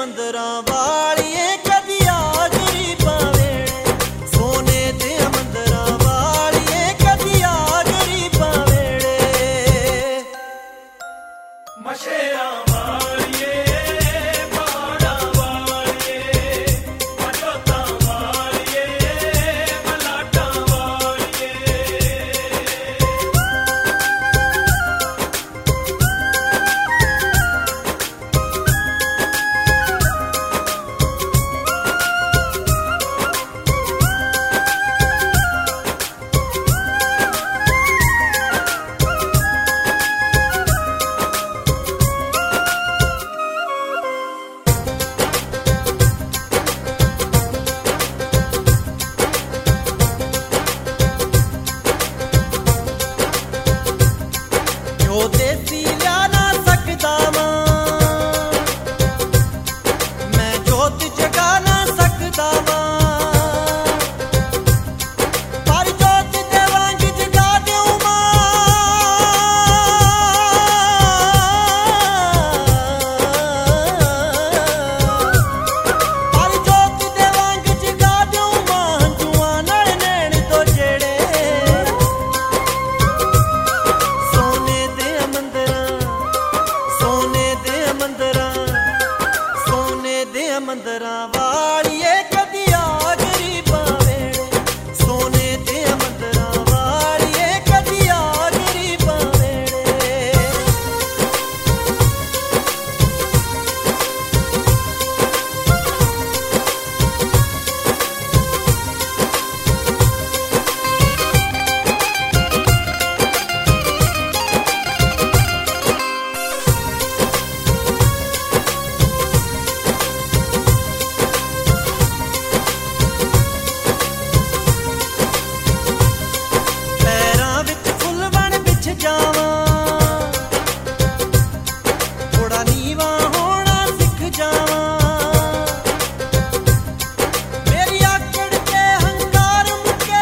मंदरां वालिए कदी आ गरीबां वेड़े, सोने दे मंदरां वालिए कदी आ गरीबां वेड़े। मशेरां वालिए पहाड़ां वालिए, मजोतां वालिए मलाटां वालिए। जो देसी लिया ना सकदा वां, मैं जोत जगा ना सकदा वां, पर जोत दे वांग जगा देऊं मां। पर जोत दे वांग जगा देऊं मां, हंझुआं नाल नैण तो जेड़े, सोने दे मंदरां, सोने दे मंदरां, सोने दे मंदरां वालिए कदी आ गरीबां वेड़े, सोने दे मंदरां वालिए कदी आ गरीबां वेड़े। पैरां विच फुल बन बिछ जावां, थोड़ा नीवां होना सिख जावां, मेरी आकड़ ते हंकार मुके,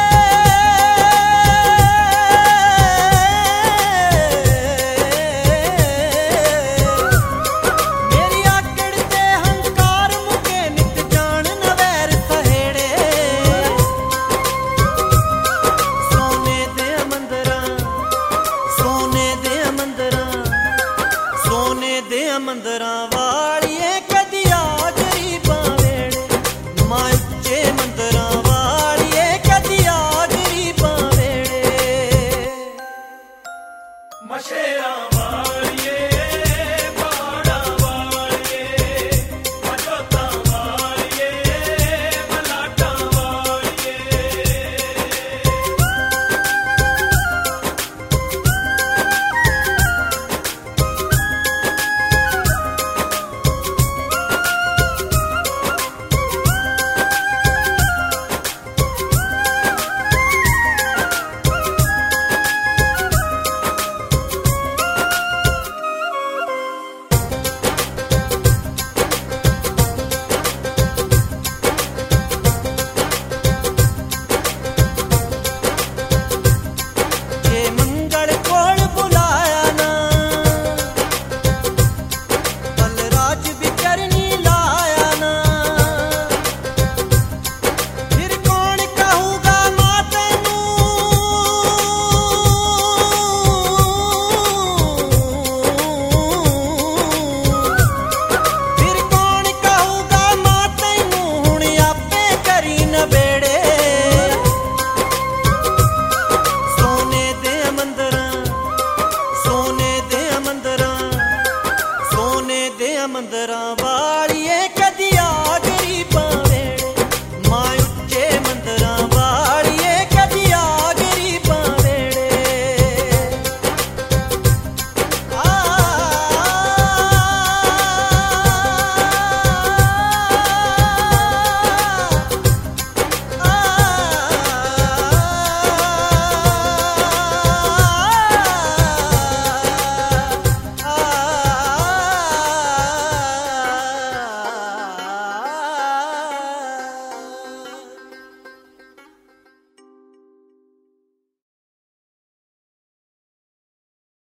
मेरी आकड़ ते हंकार मुके, नित जान न वैर सहेड़े। सोने दे मंदरां, सोने दे मंदरां, सोने दे मंदरां वालिए कदी आ गरीबां वेड़े, मां उच्चे मंदरां वालिए कदी आ गरीबां वेड़े। मशेरां वालिए पहाड़ां वालिए, मजोतां वालिए मलाटां वालिए। जे मंगल कोल बुलाया ना, बलराज भी करनी लाया ना, फिर कौन कहूगा मां तैनू, फिर कौन कहूगा मां तैनू, हुण आपे करी नबेड़े। सोने दे मंदरां, सोने दे मंदरां, सोने दे मंदरां